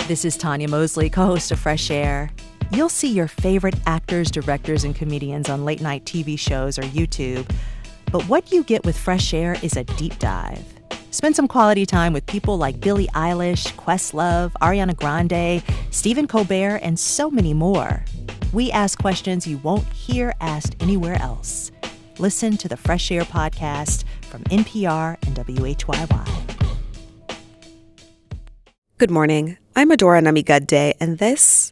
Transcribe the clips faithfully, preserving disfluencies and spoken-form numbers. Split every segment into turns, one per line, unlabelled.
This is Tanya Mosley, co-host of Fresh Air. You'll see your favorite actors, directors, and comedians on late-night T V shows or YouTube. But what you get with Fresh Air is a deep dive. Spend some quality time with people like Billie Eilish, Questlove, Ariana Grande, Stephen Colbert, and so many more. We ask questions you won't hear asked anywhere else. Listen to the Fresh Air podcast from N P R and W H Y Y.
Good morning. I'm Adora Namigadde, and this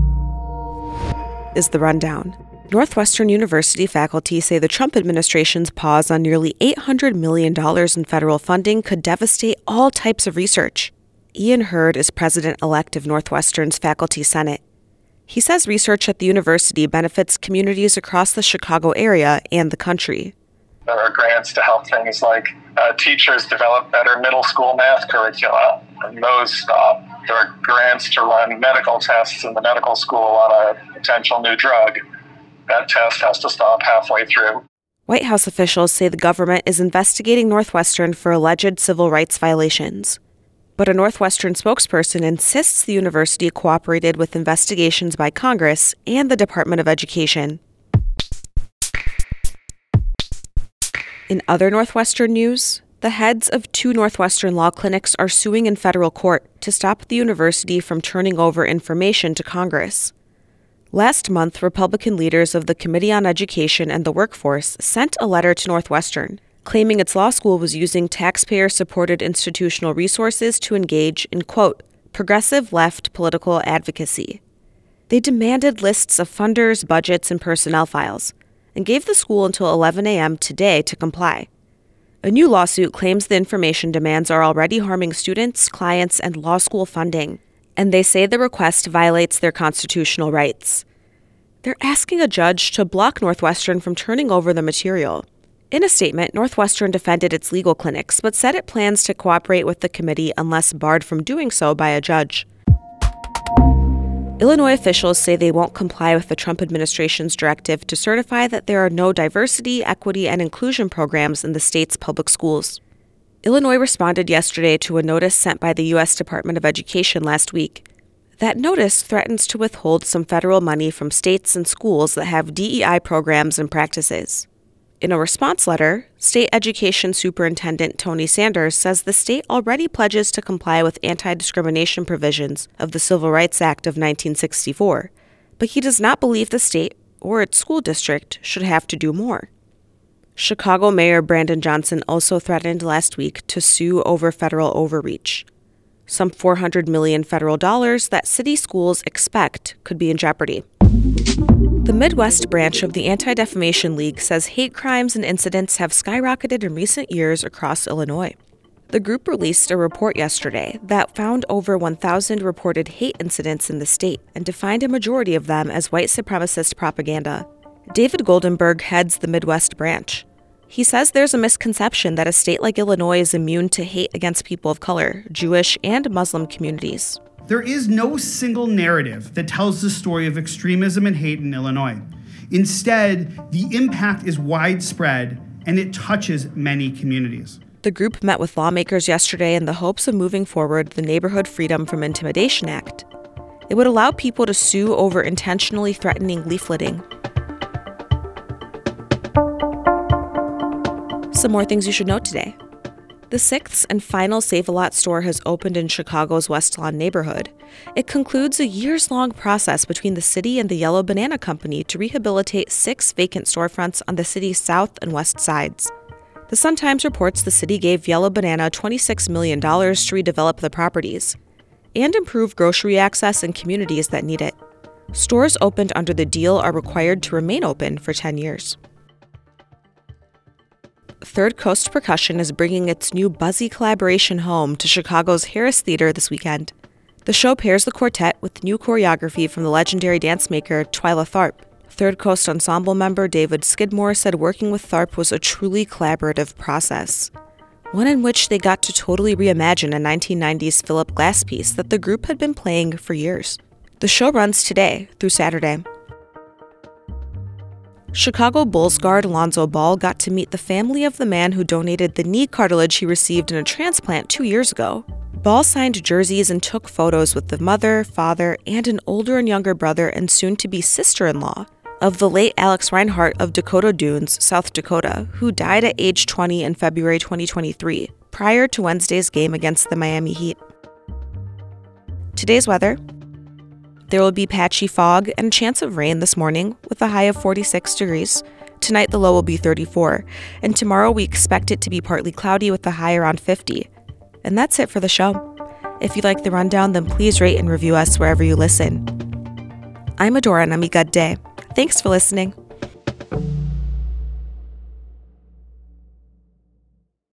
is The Rundown. Northwestern University faculty say the Trump administration's pause on nearly eight hundred million dollars in federal funding could devastate all types of research. Ian Hurd is president-elect of Northwestern's Faculty Senate. He says research at the university benefits communities across the Chicago area and the country.
There are grants to help things like uh, teachers develop better middle school math curricula, and those stop. There are grants to run medical tests in the medical school on a potential new drug. That test has to stop halfway through.
White House officials say the government is investigating Northwestern for alleged civil rights violations. But a Northwestern spokesperson insists the university cooperated with investigations by Congress and the Department of Education. In other Northwestern news, the heads of two Northwestern law clinics are suing in federal court to stop the university from turning over information to Congress. Last month, Republican leaders of the Committee on Education and the Workforce sent a letter to Northwestern, claiming its law school was using taxpayer-supported institutional resources to engage in, quote, progressive left political advocacy. They demanded lists of funders, budgets, and personnel files, and gave the school until eleven a.m. today to comply. A new lawsuit claims the information demands are already harming students, clients, and law school funding, and they say the request violates their constitutional rights. They're asking a judge to block Northwestern from turning over the material. In a statement, Northwestern defended its legal clinics, but said it plans to cooperate with the committee unless barred from doing so by a judge. Illinois officials say they won't comply with the Trump administration's directive to certify that there are no diversity, equity, and inclusion programs in the state's public schools. Illinois responded yesterday to a notice sent by the U S Department of Education last week. That notice threatens to withhold some federal money from states and schools that have D E I programs and practices. In a response letter, State Education Superintendent Tony Sanders says the state already pledges to comply with anti-discrimination provisions of the Civil Rights Act of nineteen sixty-four, but he does not believe the state or its school district should have to do more. Chicago Mayor Brandon Johnson also threatened last week to sue over federal overreach. Some four hundred million dollars federal dollars that city schools expect could be in jeopardy. The Midwest branch of the Anti-Defamation League says hate crimes and incidents have skyrocketed in recent years across Illinois. The group released a report yesterday that found over one thousand reported hate incidents in the state and defined a majority of them as white supremacist propaganda. David Goldenberg heads the Midwest branch. He says there's a misconception that a state like Illinois is immune to hate against people of color, Jewish, and Muslim communities.
There is no single narrative that tells the story of extremism and hate in Illinois. Instead, the impact is widespread and it touches many communities.
The group met with lawmakers yesterday in the hopes of moving forward the Neighborhood Freedom from Intimidation Act. It would allow people to sue over intentionally threatening leafleting. Some more things you should know today. The sixth and final Save-A-Lot store has opened in Chicago's West Lawn neighborhood. It concludes a years-long process between the city and the Yellow Banana Company to rehabilitate six vacant storefronts on the city's south and west sides. The Sun-Times reports the city gave Yellow Banana twenty-six million dollars to redevelop the properties and improve grocery access in communities that need it. Stores opened under the deal are required to remain open for ten years. Third Coast Percussion is bringing its new Buzzy collaboration home to Chicago's Harris Theater this weekend. The show pairs the quartet with new choreography from the legendary dance maker Twyla Tharp. Third Coast Ensemble member David Skidmore said working with Tharp was a truly collaborative process, one in which they got to totally reimagine a nineteen nineties Philip Glass piece that the group had been playing for years. The show runs today through Saturday. Chicago Bulls guard Lonzo Ball got to meet the family of the man who donated the knee cartilage he received in a transplant two years ago. Ball signed jerseys and took photos with the mother, father, and an older and younger brother and soon-to-be sister-in-law of the late Alex Reinhart of Dakota Dunes, South Dakota, who died at age twenty in February twenty twenty-three, prior to Wednesday's game against the Miami Heat. Today's weather: there will be patchy fog and a chance of rain this morning with a high of forty-six degrees. Tonight the low will be thirty-four, and tomorrow we expect it to be partly cloudy with a high around fifty. And that's it for the show. If you like the rundown, then please rate and review us wherever you listen. I'm Adora Namigadde. Thanks for listening.